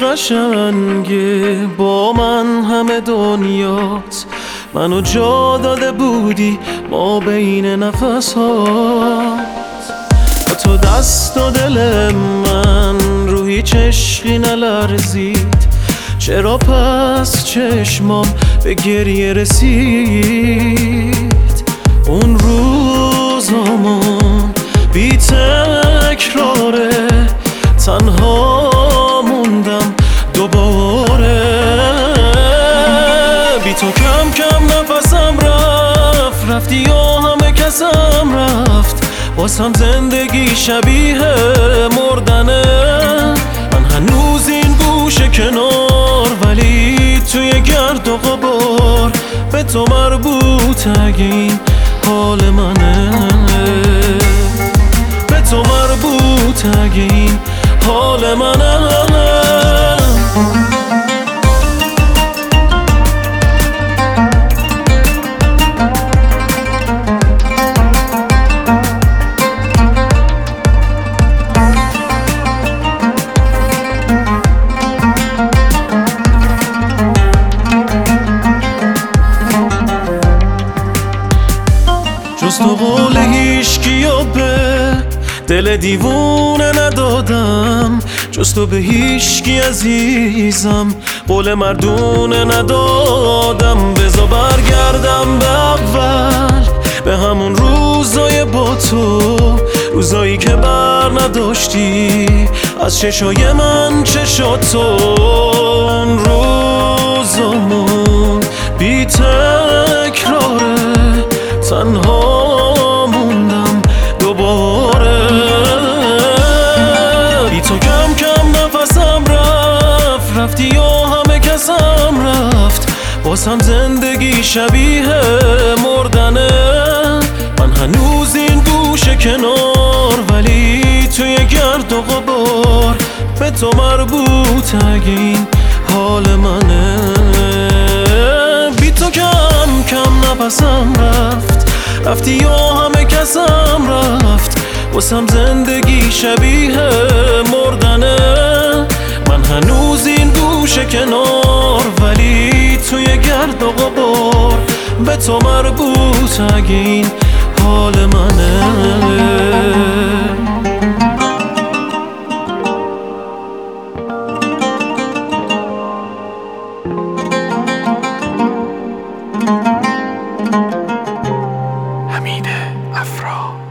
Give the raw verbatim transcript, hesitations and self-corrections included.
قشنگه با من همه دنیات، منو جا داده بودی ما بین نفس هات. با تو دست و دل من رو هیچ عشقی نلرزید، چرا پس چشمام به گریه رسید؟ اون روزامون بی تکراره، تنها موندم دوباره. بی تو کم کم نفسم رفت، رفتی و همه کسم رفت، بازم زندگی شبیه مردنه. من هنوز این گوشه کنار، ولی توی گرد و غبار به تو مربوط اگه این حال منه، به تو مربوط اگه این حال منه. جز تو قول هیچکیو به دل دیوونه ندادم، جز تو به هیچکی عزیزم قول مردونه ندادم. بذار برگردم به اول، به همون روزای با تو، روزایی که بر نداشتی از چشای من چشاتو. اون روزامون بی تکراره، تنها موندم دوباره. بی تو کم کم نفسم رفت، رفتی و همه کسم رفت، بازم زندگی شبیه مردنه. من هنوز این گوشه کنار، ولی توی گرد و غبار به تو مربوط اگه این حال منه. بی تو کم کم نفسم رفت، رفتی و همه کسم رفت، واسم زندگی شبیه مردنه. من هنوز این گوشه کنار، ولی توی گرد و غبار به تو مربوط اگه این حال منه. حمید افرا.